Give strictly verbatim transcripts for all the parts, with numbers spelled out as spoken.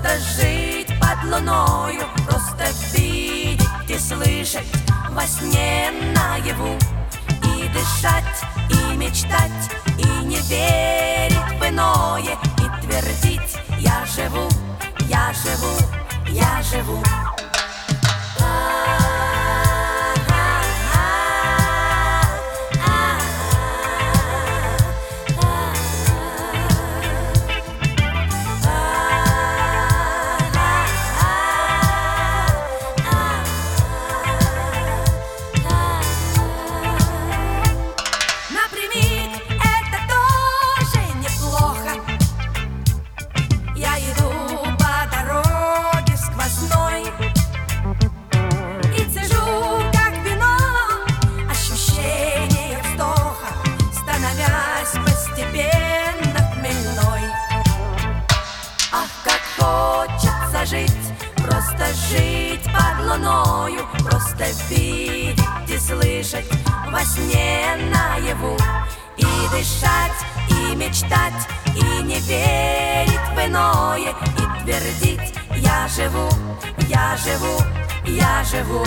просто жить под луною, просто видеть и слышать во сне наяву, и дышать, и мечтать, и не верить в иное, и твердить: я живу, я живу, я живу. Жить, просто жить под луною, просто видеть и слышать во сне наяву, и дышать, и мечтать, и не верить в иное, и твердить: я живу, я живу, я живу.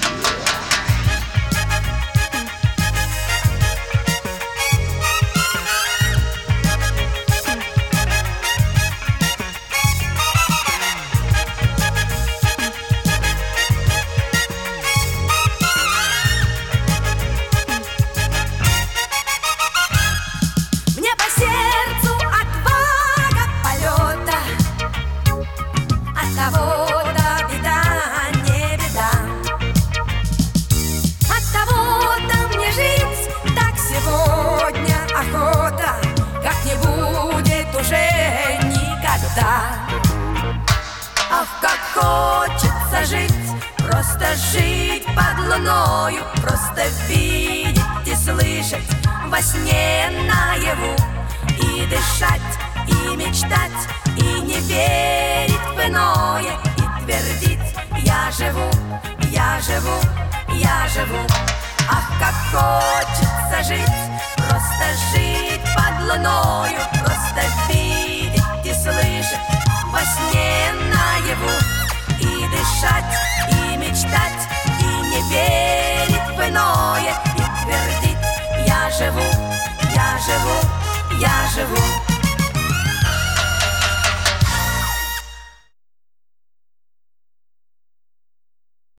Ах, как хочется жить, просто жить под луною, просто видеть и слышать во сне наяву, и дышать, и мечтать, и не верить в иное, и твердить: я живу, я живу, я живу. Ах, как хочется жить, просто жить под луною, просто видеть и слышать во сне наяву, и дышать, и мечтать, и не верить в иное, и твердить: я живу, я живу, я живу.